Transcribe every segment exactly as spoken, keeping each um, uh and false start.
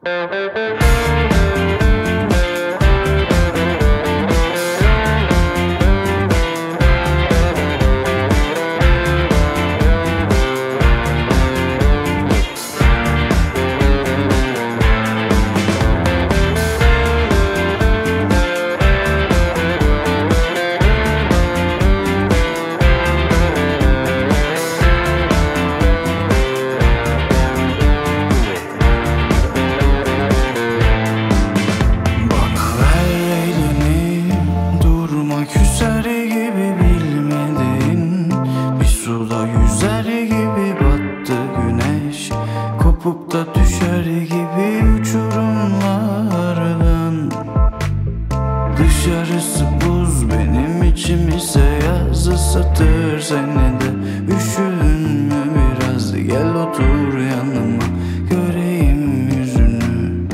Kopup da düşer gibi uçurumlardan. Dışarısı buz, benim içim ise yazı satır. Seni de üşüdün mü biraz, gel otur yanıma, göreyim yüzünü.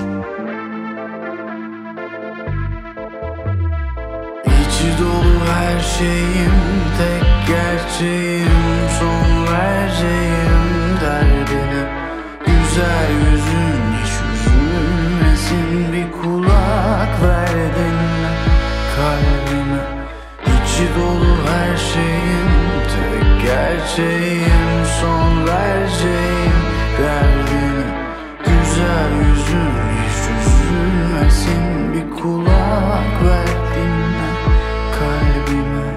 İçi dolu her şeyim, tek gerçeğim, son vereceğim derdine. Güzel yüzün hiç üzülmesin, bir kulak ver dinle kalbime. İçi dolu her şeyim, tek gerçeğim, son vereceğim derdine. Güzel yüzün hiç üzülmesin, bir kulak ver dinle kalbime.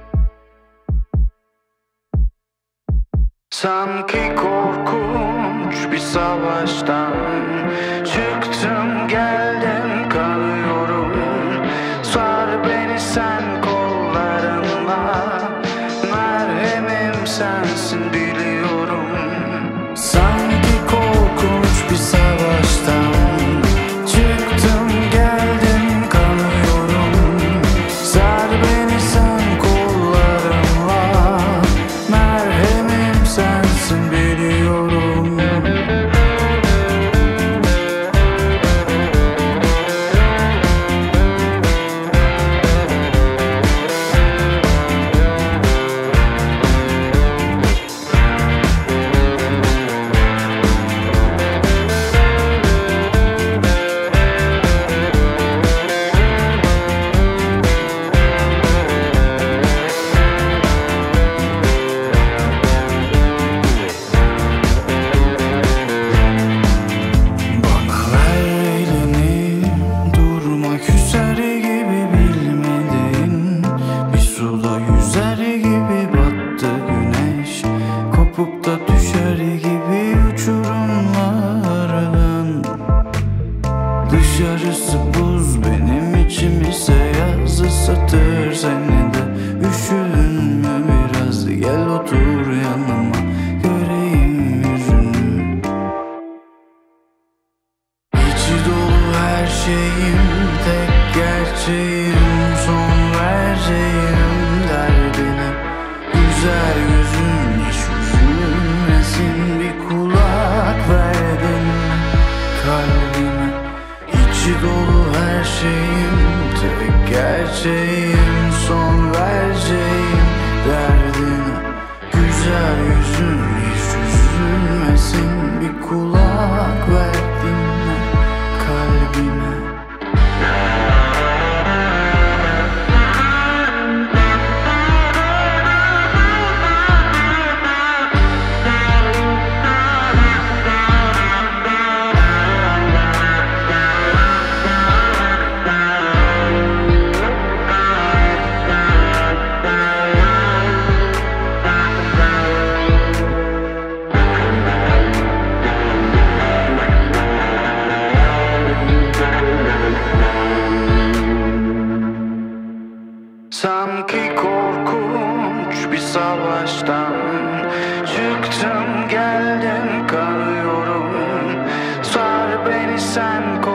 Sanki korkunç bir savaştan çıktım, geldim, kanıyorum. Sar beni sen kollarınla, merhemim sensin biliyorum. Sanki korkunç bir savaştan çıktım, geldim, kanıyorum. Sar beni sen kollarınla, merhemim sensin biliyorum. Kopup da düşer gibi uçurumlardan. Dışarısı buz, benim içim ise yazı satır. Seni de üşüdün mü biraz, gel otur yanıma, göreyim yüzünü. İçi dolu her şeyim, tek gerçeğim, son vereceğim derdine. Güzel yüzün hiç üzülmesin, bir kulak ver dinle kalbime. İçi dolu her şeyim, tek gerçeğim, son vereceğim derdine. Güzel yüzün hiç üzülmesin, bir kulak ver dinle kalbime. Sanki korkunç bir savaştan çıktım, geldim, kanıyorum. Sar beni sen